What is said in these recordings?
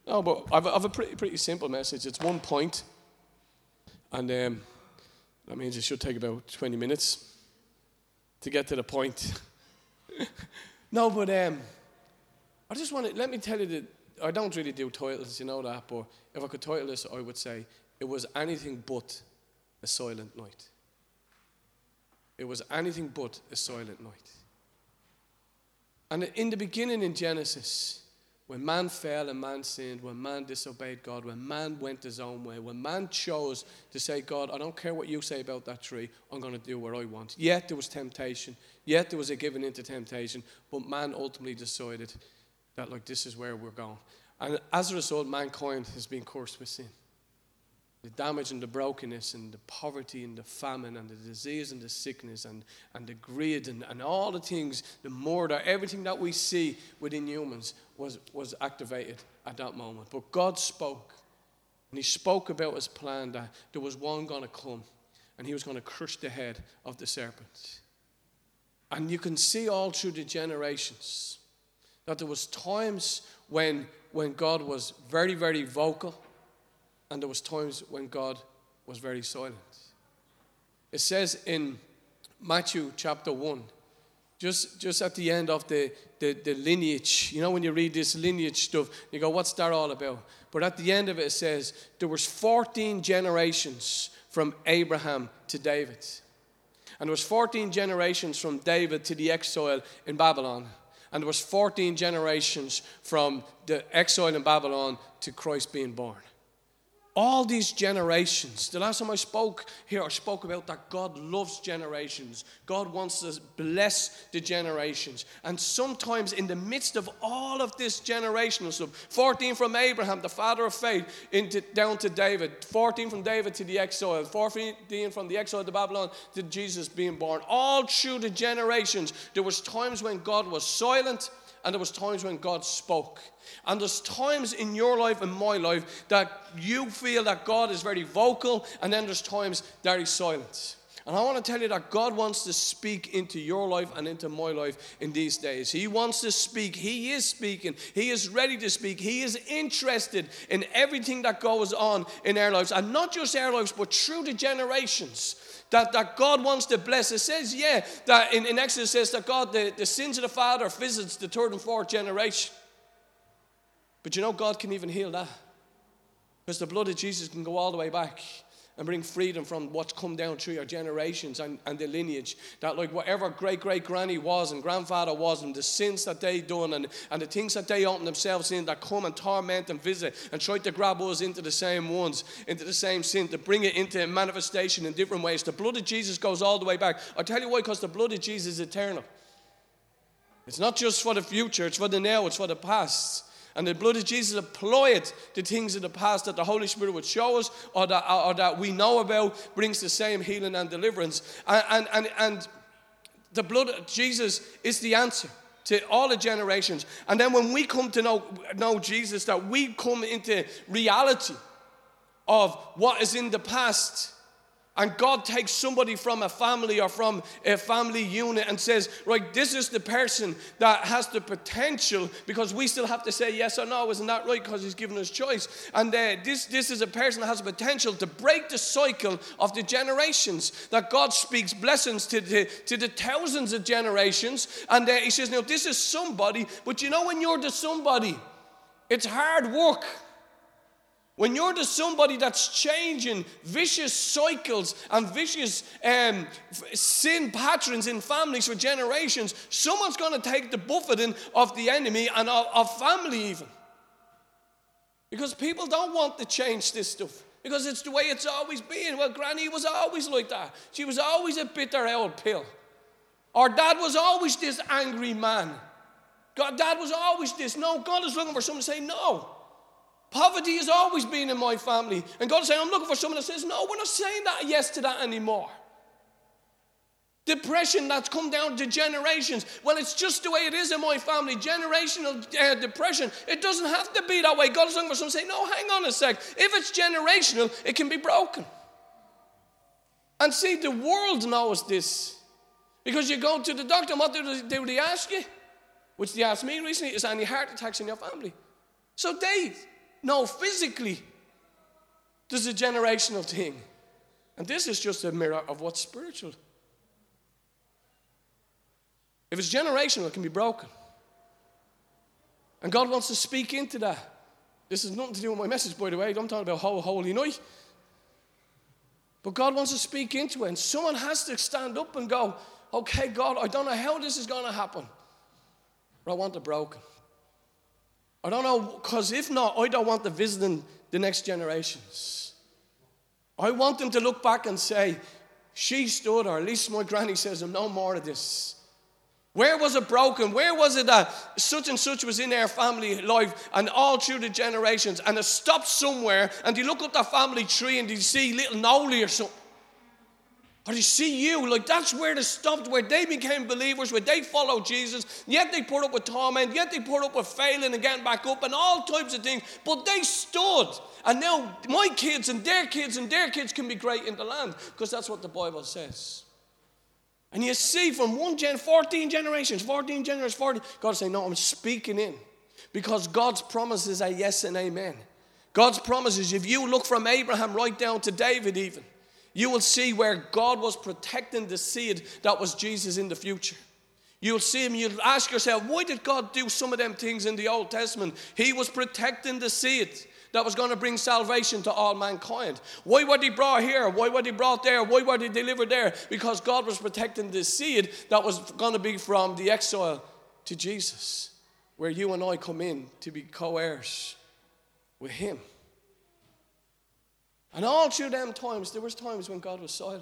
No, but I've a pretty simple message. It's one point, and that means it should take about 20 minutes to get to the point. No, but I just want to, let me tell you that I don't really do titles, you know that, but if I could title this, I would say, it was anything but a silent night. It was anything but a silent night. And in the beginning in Genesis, when man fell and man sinned, when man disobeyed God, when man went his own way, when man chose to say, God, I don't care what you say about that tree, I'm going to do what I want. Yet there was temptation, yet there was a giving into temptation, but man ultimately decided that, like, this is where we're going. And as a result, mankind has been cursed with sin. The damage and the brokenness and the poverty and the famine and the disease and the sickness and the greed and all the things, the murder, everything that we see within humans was activated at that moment. But God spoke, and he spoke about his plan that there was one going to come, and he was going to crush the head of the serpent. And you can see all through the generations that there was times when God was very, very vocal, and there was times when God was very silent. It says in Matthew chapter 1, just at the end of the lineage, you know, when you read this lineage stuff, you go, what's that all about? But at the end of it, it says, there was 14 generations from Abraham to David. And there was 14 generations from David to the exile in Babylon. And there was 14 generations from the exile in Babylon to Christ being born. All these generations, the last time I spoke here, I spoke about that God loves generations. God wants to bless the generations. And sometimes in the midst of all of this generational stuff, 14 from Abraham, the father of faith, down to David, 14 from David to the exile, 14 from the exile to Babylon to Jesus being born. All through the generations, there was times when God was silent, and there was times when God spoke. And there's times in your life and my life that you feel that God is very vocal, and then there's times that he's silent. And I want to tell you that God wants to speak into your life and into my life in these days. He wants to speak. He is speaking. He is ready to speak. He is interested in everything that goes on in our lives. And not just our lives, but through the generations. That God wants to bless. It says, that in Exodus it says that God, the sins of the father visits the third and fourth generation. But you know, God can even heal that. Because the blood of Jesus can go all the way back and bring freedom from what's come down through your generations and the lineage. That, like, whatever great-great-granny was and grandfather was, and the sins that they done and the things that they open themselves in that come and torment and visit and try to grab us into the same ones, into the same sin, to bring it into manifestation in different ways. The blood of Jesus goes all the way back. I'll tell you why, because the blood of Jesus is eternal. It's not just for the future, it's for the now, it's for the past. And the blood of Jesus applied to things in the past that the Holy Spirit would show us or that we know about, brings the same healing and deliverance. And the blood of Jesus is the answer to all the generations. And then when we come to know Jesus, that we come into reality of what is in the past. And God takes somebody from a family or from a family unit and says, right, this is the person that has the potential, because we still have to say yes or no, isn't that right? Because he's given us choice. And this is a person that has the potential to break the cycle of the generations, that God speaks blessings to the thousands of generations. And he says, now this is somebody, but you know when you're the somebody, it's hard work. When you're the somebody that's changing vicious cycles and vicious sin patterns in families for generations, someone's going to take the buffeting of the enemy and of family even. Because people don't want to change this stuff. Because it's the way it's always been. Well, Granny was always like that. She was always a bitter old pill. Or Dad was always this angry man. Dad was always this. No, God is looking for someone to say no. Poverty has always been in my family. And God is saying, I'm looking for someone that says, no, we're not saying that yes to that anymore. Depression that's come down to generations. Well, it's just the way it is in my family. Generational depression. It doesn't have to be that way. God is looking for someone to say, no, hang on a sec. If it's generational, it can be broken. And see, the world knows this. Because you go to the doctor, and what do they ask you? Which they asked me recently, is any heart attacks in your family? So No, physically, there's a generational thing. And this is just a mirror of what's spiritual. If it's generational, it can be broken. And God wants to speak into that. This has nothing to do with my message, by the way. I'm talking about holy night. But God wants to speak into it. And someone has to stand up and go, okay, God, I don't know how this is going to happen. But I want it broken. I don't know, because if not, I don't want them visiting the next generations. I want them to look back and say, she stood, or at least my granny says, no more of this. Where was it broken? Where was it that such and such was in their family life and all through the generations, and it stopped somewhere, and you look up that family tree and you see little Noli or something. Or you see you, like that's where they stopped, where they became believers, where they followed Jesus, yet they put up with torment, yet they put up with failing and getting back up and all types of things, but they stood. And now my kids and their kids and their kids can be great in the land, because that's what the Bible says. And you see from 14 generations, 40, God is saying, no, I'm speaking in. Because God's promises are yes and amen. God's promises, if you look from Abraham right down to David even, you will see where God was protecting the seed that was Jesus in the future. You'll see him, you'll ask yourself, why did God do some of them things in the Old Testament? He was protecting the seed that was going to bring salvation to all mankind. Why were they brought here? Why were they brought there? Why were they delivered there? Because God was protecting the seed that was going to be from the exile to Jesus, where you and I come in to be co-heirs with him. And all through them times, there was times when God was silent.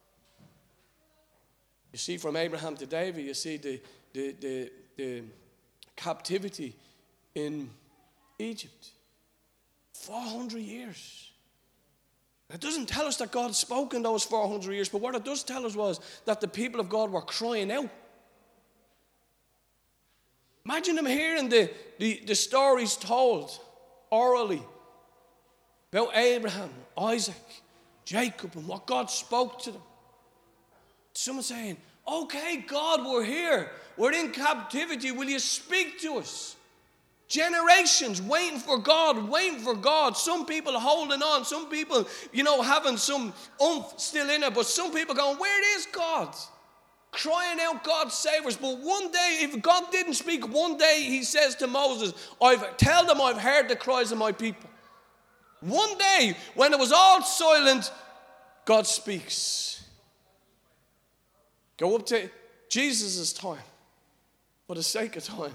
You see from Abraham to David, you see the captivity in Egypt. 400 years. It doesn't tell us that God spoke in those 400 years, but what it does tell us was that the people of God were crying out. Imagine them hearing the stories told orally about Abraham, Isaac, Jacob, and what God spoke to them. Someone saying, okay, God, we're here. We're in captivity. Will you speak to us? Generations waiting for God. Some people holding on. Some people, having some oomph still in it. But some people going, where is God? Crying out, God save us. But one day, if God didn't speak, one day he says to Moses, tell them I've heard the cries of my people. One day, when it was all silent, God speaks. Go up to Jesus' time, for the sake of time.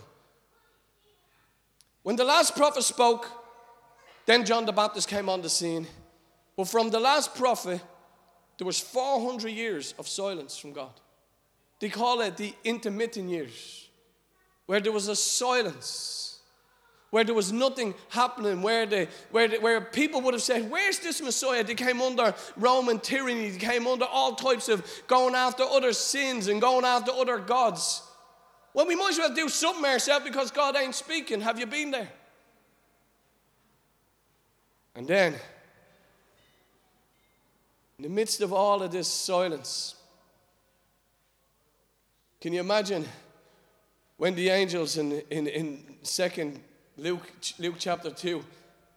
When the last prophet spoke, then John the Baptist came on the scene. But from the last prophet, there was 400 years of silence from God. They call it the intermittent years, where there was a silence, where there was nothing happening, where people would have said, where's this Messiah? They came under Roman tyranny. They came under all types of going after other sins and going after other gods. Well, we might as well do something ourselves because God ain't speaking. Have you been there? And then, in the midst of all of this silence, can you imagine when the angels in 2nd Luke chapter 2,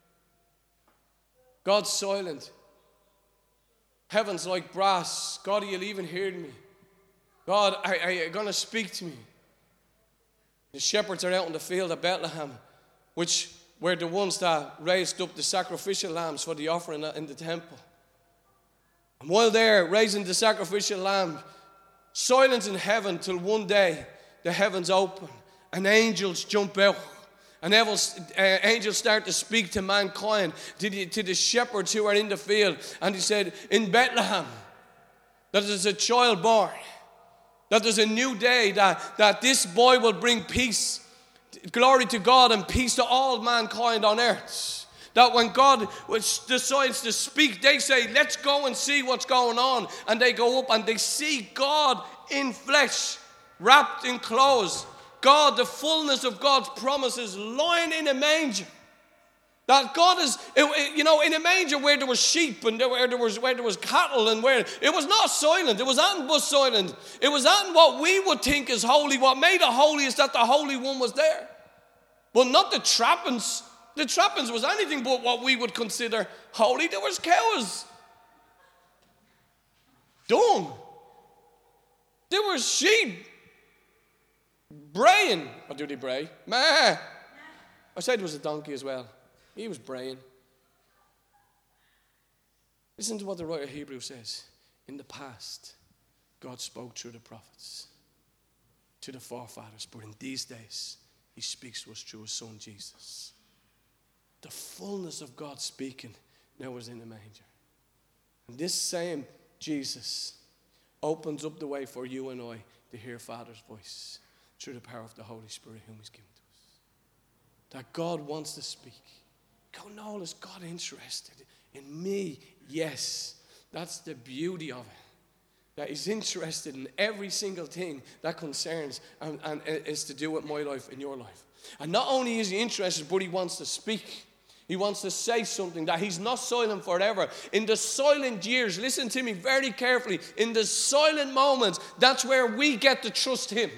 God's silent. Heaven's like brass. God, are you even hearing me? God, are you going to speak to me? The shepherds are out in the field of Bethlehem, which were the ones that raised up the sacrificial lambs for the offering in the temple. And while they're raising the sacrificial lamb, silence in heaven till one day the heavens open and angels jump out. And angels start to speak to mankind, to the shepherds who are in the field. And he said, in Bethlehem, that there's a child born. That there's a new day, that this boy will bring peace, glory to God and peace to all mankind on earth. That when God decides to speak, they say, let's go and see what's going on. And they go up and they see God in flesh, wrapped in clothes. God, the fullness of God's promises, lying in a manger. That God is, in a manger where there was sheep and where there was cattle and where it was not silent. It was not but silent. It was not what we would think is holy. What made it holy is that the Holy One was there. But not the trappings The trappings was anything but what we would consider holy. There was cows. Dung. There was sheep. Braying. Or do they bray? Meh. I said there was a donkey as well. He was braying. Listen to what the writer of Hebrews says. In the past, God spoke through the prophets to the forefathers, but in these days, he speaks to us through his son Jesus. The fullness of God speaking now is in the manger. And this same Jesus opens up the way for you and I to hear Father's voice through the power of the Holy Spirit whom he's given to us. That God wants to speak. God, Noel, is God interested in me? Yes. That's the beauty of it. That he's interested in every single thing that concerns and is to do with my life and your life. And not only is he interested, but he wants to speak. He wants to say something, that he's not silent forever. In the silent years, listen to me very carefully, in the silent moments, that's where we get to trust him.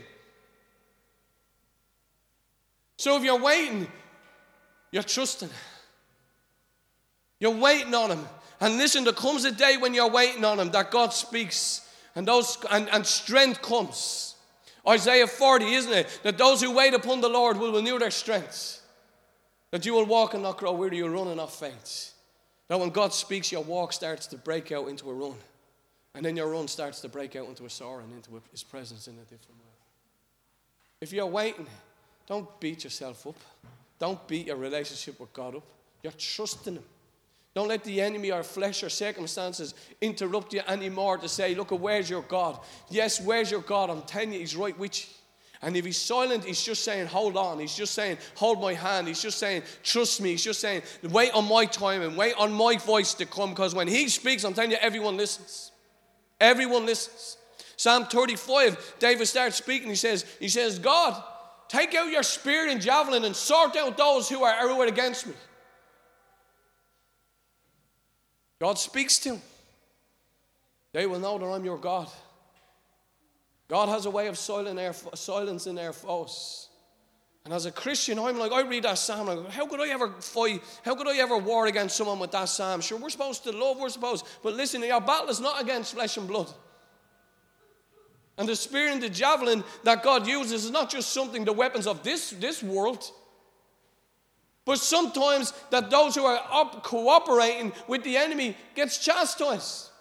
So if you're waiting, you're trusting. You're waiting on him. And listen, there comes a day when you're waiting on him that God speaks and strength comes. Isaiah 40, isn't it? That those who wait upon the Lord will renew their strength. That you will walk and not grow weary, you'll run and not faint. That when God speaks, your walk starts to break out into a run. And then your run starts to break out into a soar and into his presence in a different way. If you're waiting, don't beat yourself up. Don't beat your relationship with God up. You're trusting him. Don't let the enemy or flesh or circumstances interrupt you anymore to say, look, where's your God? Yes, where's your God? I'm telling you, he's right with you. And if he's silent, he's just saying, hold on. He's just saying, hold my hand. He's just saying, trust me. He's just saying, wait on my time and wait on my voice to come. Because when he speaks, I'm telling you, everyone listens. Everyone listens. Psalm 35, David starts speaking. He says, God, take out your spear and javelin and sort out those who are against me. God speaks to him. They will know that I'm your God. God has a way of silencing their foes. And as a Christian, I'm like, I read that psalm, like, how could I ever fight? How could I ever war against someone with that psalm? Sure, we're supposed to love, but listen, our battle is not against flesh and blood. And the spear and the javelin that God uses is not just something, the weapons of this world. But sometimes that those who are cooperating with the enemy gets chastised.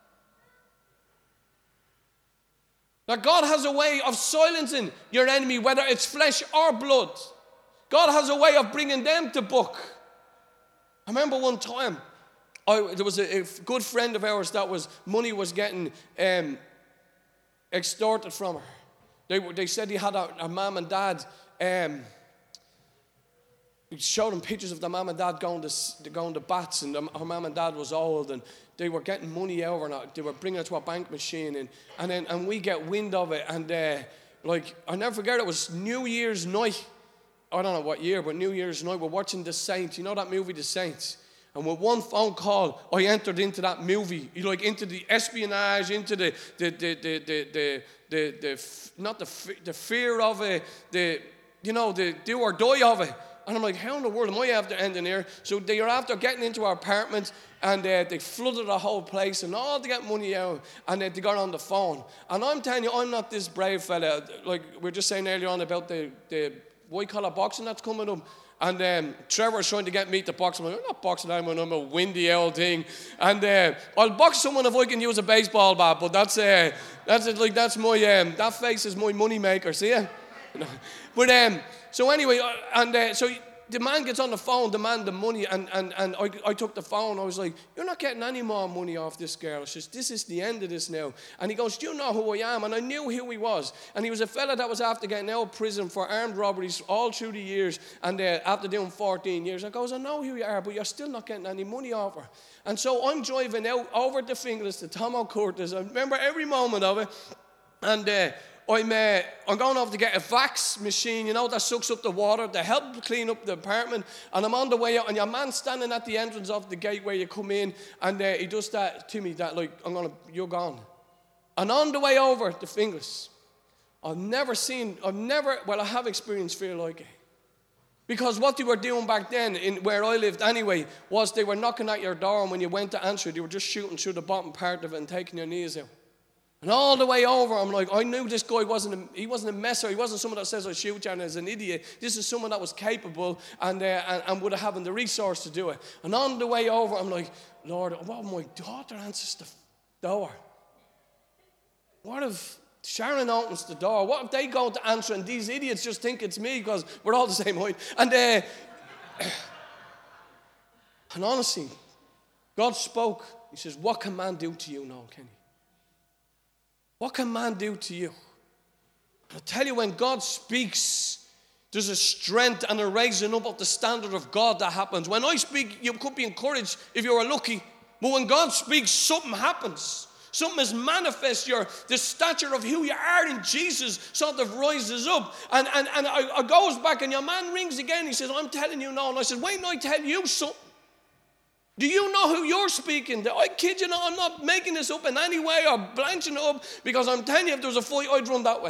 That God has a way of silencing your enemy, whether it's flesh or blood. God has a way of bringing them to book. I remember one time, there was a good friend of ours that money was getting extorted from her. They said he had a mom and dad. He showed them pictures of the mom and dad going to bats, and her mom and dad was old, and they were getting money over, and they were bringing it to a bank machine, and we get wind of it, and I never forget, it was New Year's night. I don't know what year, but New Year's night, we're watching The Saints. You know that movie, The Saints? And with one phone call, I entered into that movie, into the espionage, into the fear of it, the do or die of it. And I'm like, how in the world am I after ending here? So they are after getting into our apartment, and they flooded the whole place, and all to get money out, and they got on the phone. And I'm telling you, I'm not this brave fella. Like we were just saying earlier on about the white-collar boxing that's coming up. And Trevor's trying to get me to box. I'm like, I'm not boxing anyone, I'm a windy old thing. And I'll box someone if I can use a baseball bat, but that's my, that face is my money maker, see ya? But so anyway, so the man gets on the phone, demand the money, and I took the phone. I was like, you're not getting any more money off this girl. She says, this is the end of this now. And he goes, do you know who I am? And I knew who he was. And he was a fella that was after getting out of prison for armed robberies all through the years, and after doing 14 years. I goes, I know who you are, but you're still not getting any money off her. And so I'm driving out over the Finglas to Tom O'Curtis. I remember every moment of it. And I'm going over to get a vax machine, that sucks up the water to help clean up the apartment. And I'm on the way out, and your man's standing at the entrance of the gate where you come in, and he does that to me, that like, you're gone. And on the way over to Finglas, I have experienced fear like it. Because what they were doing back then, in where I lived anyway, was they were knocking at your door, and when you went to answer, they were just shooting through the bottom part of it and taking your knees out. And all the way over, I'm like, I knew this guy wasn't a messer. He wasn't someone that says I shoot you and is an idiot. This is someone that was capable and would have having the resource to do it. And on the way over, I'm like, Lord, what if my daughter answers the door? What if Sharon opens the door? What if they go to answer and these idiots just think it's me because we're all the same height? And honestly, God spoke. He says, what can man do to you, Noel Kenny? What can man do to you? I tell you, when God speaks, there's a strength and a raising up of the standard of God that happens. When I speak, you could be encouraged if you are lucky. But when God speaks, something happens. Something is manifest. The stature of who you are in Jesus sort of rises up. And I goes back, and your man rings again. He says, I'm telling you now. And I said, wait, no, I tell you something. Do you know who you're speaking to? I kid you not, I'm not making this up in any way or blanching it up, because I'm telling you, if there was a fight, I'd run that way.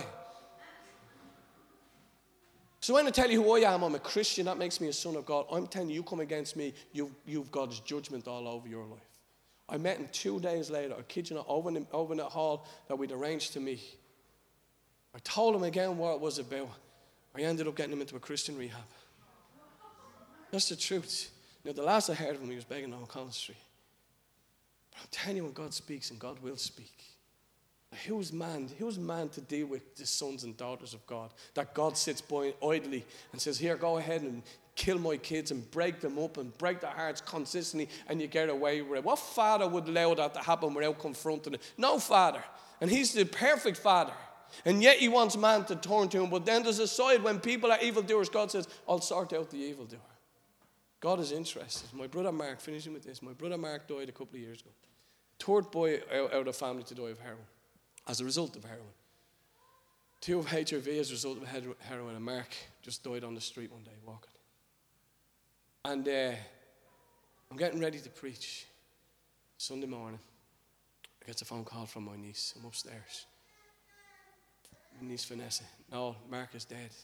So when I tell you who I am, I'm a Christian. That makes me a son of God. I'm telling you, you come against me, you've God's judgment all over your life. I met him 2 days later, I kid you not, over in that hall that we'd arranged to meet. I told him again what it was about. I ended up getting him into a Christian rehab. That's the truth. Now, the last I heard of him, he was begging on Collins Street. But I'm telling you, when God speaks, and God will speak, who's man to deal with the sons and daughters of God? That God sits by idly and says, here, go ahead and kill my kids and break them up and break their hearts consistently, and you get away with it. What father would allow that to happen without confronting it? No father. And he's the perfect father. And yet he wants man to turn to him. But then there's a side when people are evildoers, God says, I'll sort out the evildoer. God is interested. My brother Mark, finishing with this, my brother Mark died a couple of years ago. Third boy out of the family to die of heroin, as a result of heroin. 2 of HIV as a result of heroin, and Mark just died on the street one day walking. And I'm getting ready to preach. Sunday morning, I get a phone call from my niece. I'm upstairs. My niece Vanessa. No, Mark is dead.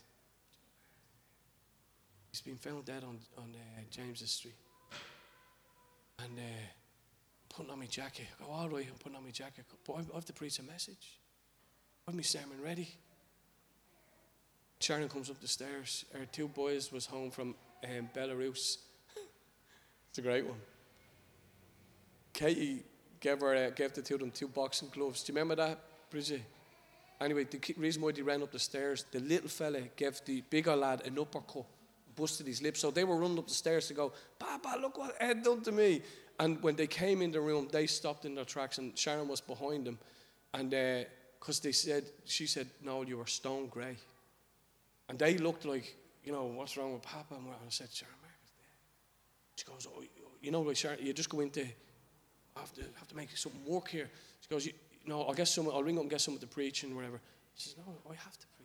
He's been found dead on James's Street. And putting on my jacket. I go, all right, I'm putting on my jacket. But I have to preach a message. I have my sermon ready. Sharon comes up the stairs. Our 2 boys was home from Belarus. It's a great one. Katie gave the 2 of them 2 boxing gloves. Do you remember that, Bridget? Anyway, the reason why they ran up the stairs, the little fella gave the bigger lad an uppercut, busted his lip. So they were running up the stairs to go, Papa, look what Ed done to me. And when they came in the room, they stopped in their tracks, and Sharon was behind them. And because she said, no, you were stone grey. And they looked like, what's wrong with Papa? And I said, Sharon, Mark is dead. She goes, like Sharon, you just go into, I have to make something work here. She goes, I'll ring up and get someone to preach and whatever. She says, no, I have to preach.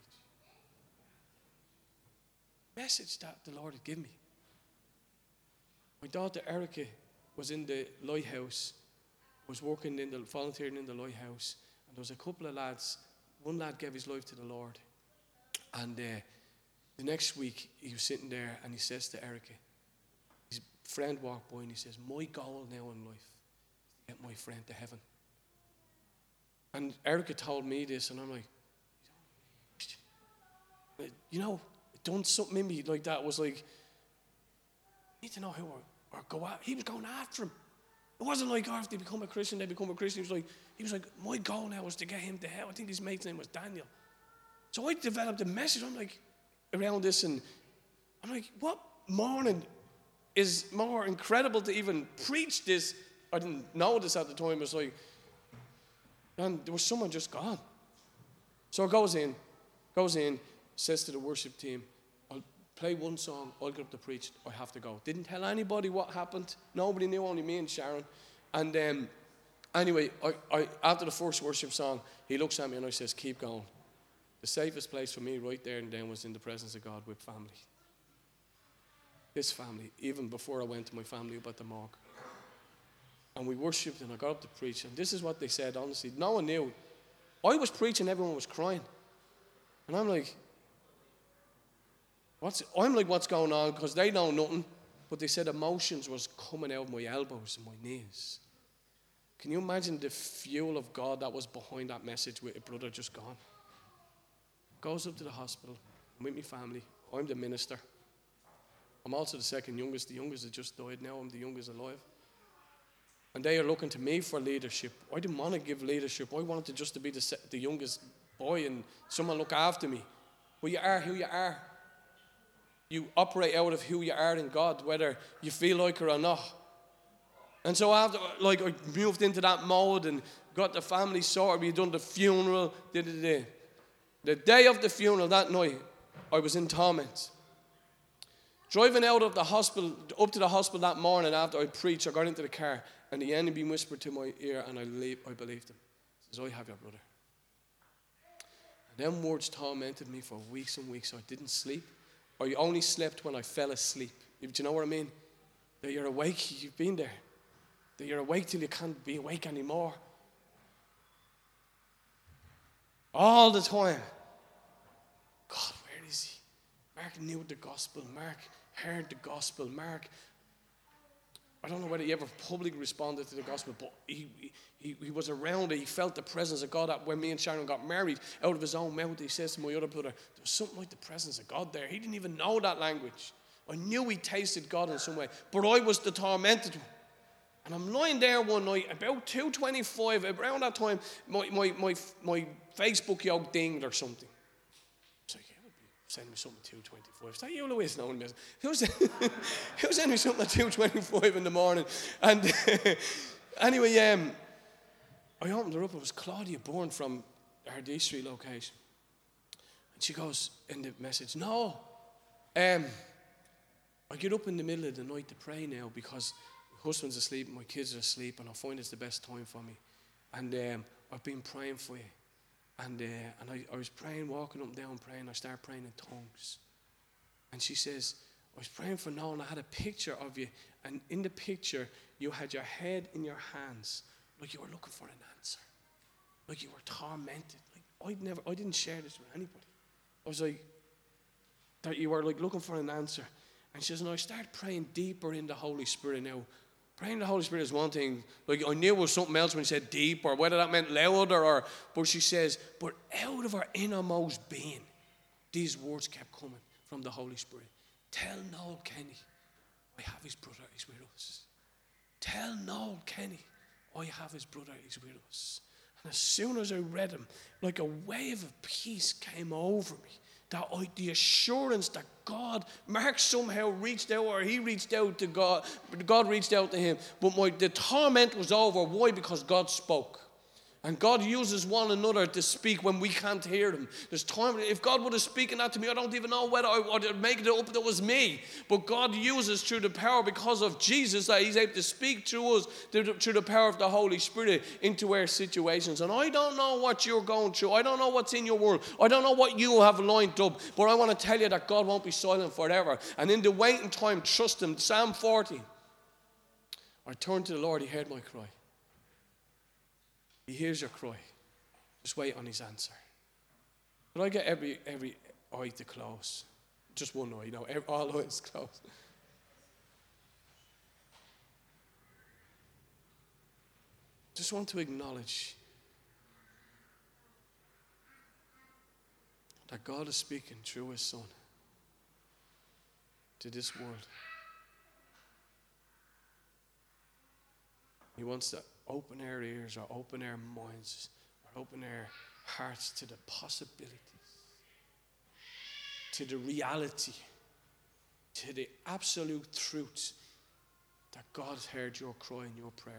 Message that the Lord had given me. My daughter Erica was in the lighthouse, was volunteering in the lighthouse, and there was a couple of lads. One lad gave his life to the Lord, and the next week he was sitting there, and he says to Erica, his friend walked by, and he says, my goal now in life is to get my friend to heaven. And Erica told me this, and I'm like, done something in me like that. Was like, I need to know who or go out. He was going after him. It wasn't like, if they become a Christian, they become a Christian. He was like, my goal now was to get him to hell. I think his mate's name was Daniel. So I developed a message. I'm like, around this, and I'm like, what morning is more incredible to even preach this? I didn't know this at the time. It was like, and there was someone just gone. So it goes in, says to the worship team, I'll play one song, I'll get up to preach, I have to go. Didn't tell anybody what happened. Nobody knew, only me and Sharon. And anyway, I after the first worship song, he looks at me and I says, keep going. The safest place for me right there and then was in the presence of God with family. This family, even before I went to my family up at the morgue. And we worshipped, and I got up to preach, and this is what they said, honestly. No one knew. I was preaching, everyone was crying. And I'm like, I'm like, what's going on? Because they know nothing. But they said emotions was coming out of my elbows and my knees. Can you imagine the fuel of God that was behind that message with a brother just gone? Goes up to the hospital. I'm with my family. I'm the minister. I'm also the second youngest. The youngest has just died now. I'm the youngest alive. And they are looking to me for leadership. I didn't want to give leadership. I wanted just to be the youngest boy and someone look after me. But you are who you are. You operate out of who you are in God, whether you feel like it or not. And so after, I moved into that mode and got the family sorted. We done the funeral. The day of the funeral, that night, I was in torment. Driving out of the hospital, up to the hospital that morning after I preached, I got into the car and the enemy whispered to my ear and I believed him. He says, I have your brother. And them words tormented me for weeks and weeks. I didn't sleep. I only slept when I fell asleep. Do you know what I mean? That you're awake, you've been there. That you're awake till you can't be awake anymore. All the time. God, where is he? Mark knew the gospel. Mark heard the gospel. Mark, I don't know whether he ever publicly responded to the gospel, but he was around it. He felt the presence of God. When me and Sharon got married, out of his own mouth, he says to my other brother, there's something like the presence of God there. He didn't even know that language. I knew he tasted God in some way, but I was the tormented one. And I'm lying there one night, about 2:25, around that time, my Facebook yoke dinged or something. It's like, yeah, send me something at 2:25. Is that you, Louise? No, who sent me something at 2:25 in the morning? And anyway, I opened her up. It was Claudia Bourne from our D Street location. And she goes in the message, no, I get up in the middle of the night to pray now because my husband's asleep, my kids are asleep, and I find it's the best time for me. And I've been praying for you. And I was praying, walking up and down praying. I started praying in tongues. And she says, I was praying for Noel and I had a picture of you. And in the picture, you had your head in your hands like you were looking for an answer. Like you were tormented. Like I didn't share this with anybody. I was like, that you were like looking for an answer. And she says, and I started praying deeper in the Holy Spirit now. Praying in the Holy Spirit is one thing. Like I knew it was something else when she said deep, or whether that meant louder, but she says, but out of her innermost being, these words kept coming from the Holy Spirit. Tell Noel Kenny, I have his brother, he's with us. Tell Noel Kenny, I have his brother, he's with us. And as soon as I read him, like a wave of peace came over me. The assurance that Mark somehow reached out, or he reached out to God, but God reached out to him. But the torment was over. Why? Because God spoke. And God uses one another to speak when we can't hear him. There's time, if God would have spoken that to me, I don't even know whether I would make it up that was me. But God uses through the power, because of Jesus, that he's able to speak through us, through the power of the Holy Spirit into our situations. And I don't know what you're going through. I don't know what's in your world. I don't know what you have lined up. But I want to tell you that God won't be silent forever. And in the waiting time, trust him. Psalm 40. I turned to the Lord, he heard my cry. He hears your cry. Just wait on his answer. But I get every eye to close. Just one eye, all eyes closed. Just want to acknowledge that God is speaking through his Son to this world. He wants to open our ears, or open our minds, or open our hearts to the possibilities, to the reality, to the absolute truth that God has heard your cry and your prayer.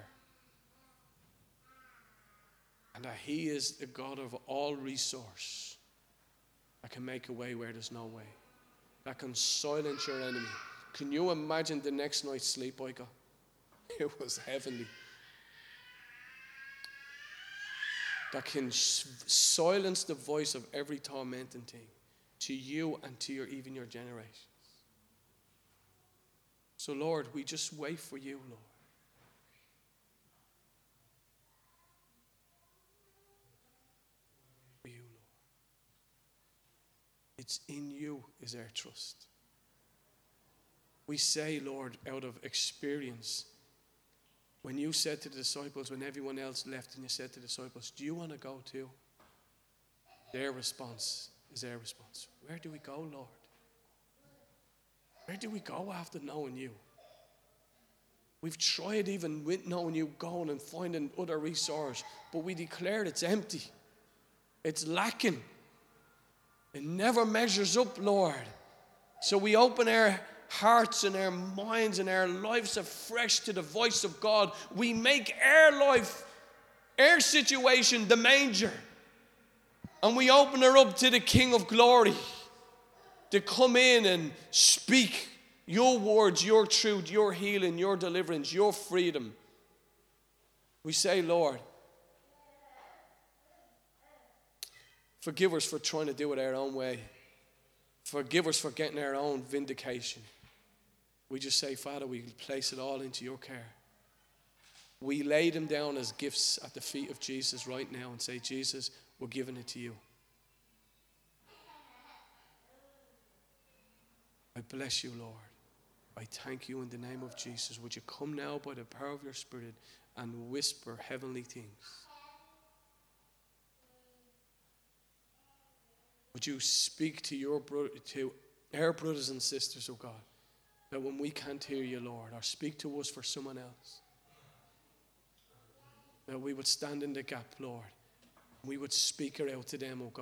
And that he is the God of all resource, that can make a way where there's no way, that can silence your enemy. Can you imagine the next night's sleep I got? It was heavenly. That can silence the voice of every tormenting thing to you and to even your generations. So Lord, we just wait for you, Lord. For you, Lord. It's in you is our trust. We say, Lord, out of experience, when you said to the disciples, when everyone else left, and you said to the disciples, do you want to go too? Their response is our response. Where do we go, Lord? Where do we go after knowing you? We've tried even with knowing you, going and finding other resources, but we declare it's empty. It's lacking. It never measures up, Lord. So we open our hearts and our minds and our lives afresh to the voice of God. We make our life, our situation, the manger. And we open her up to the King of Glory to come in and speak your words, your truth, your healing, your deliverance, your freedom. We say, Lord, forgive us for trying to do it our own way. Forgive us for getting our own vindication. We just say, Father, we place it all into your care. We lay them down as gifts at the feet of Jesus right now and say, Jesus, we're giving it to you. I bless you, Lord. I thank you in the name of Jesus. Would you come now by the power of your Spirit and whisper heavenly things? Would you speak to our brothers and sisters, oh God, that when we can't hear you, Lord, or speak to us for someone else, that we would stand in the gap, Lord. We would speak it out to them, oh God.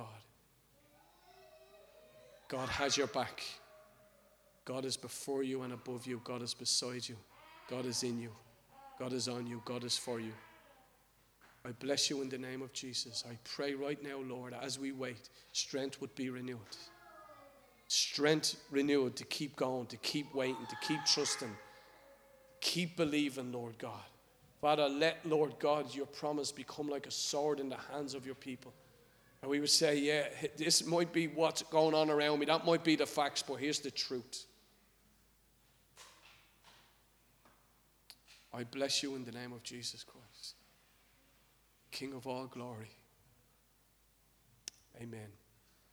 God has your back. God is before you and above you. God is beside you. God is in you. God is on you. God is for you. I bless you in the name of Jesus. I pray right now, Lord, as we wait, strength would be renewed. Strength renewed to keep going, to keep waiting, to keep trusting, keep believing, Lord God. Father, let, Lord God, your promise become like a sword in the hands of your people. And we would say, yeah, this might be what's going on around me. That might be the facts, but here's the truth. I bless you in the name of Jesus Christ, King of all glory. Amen.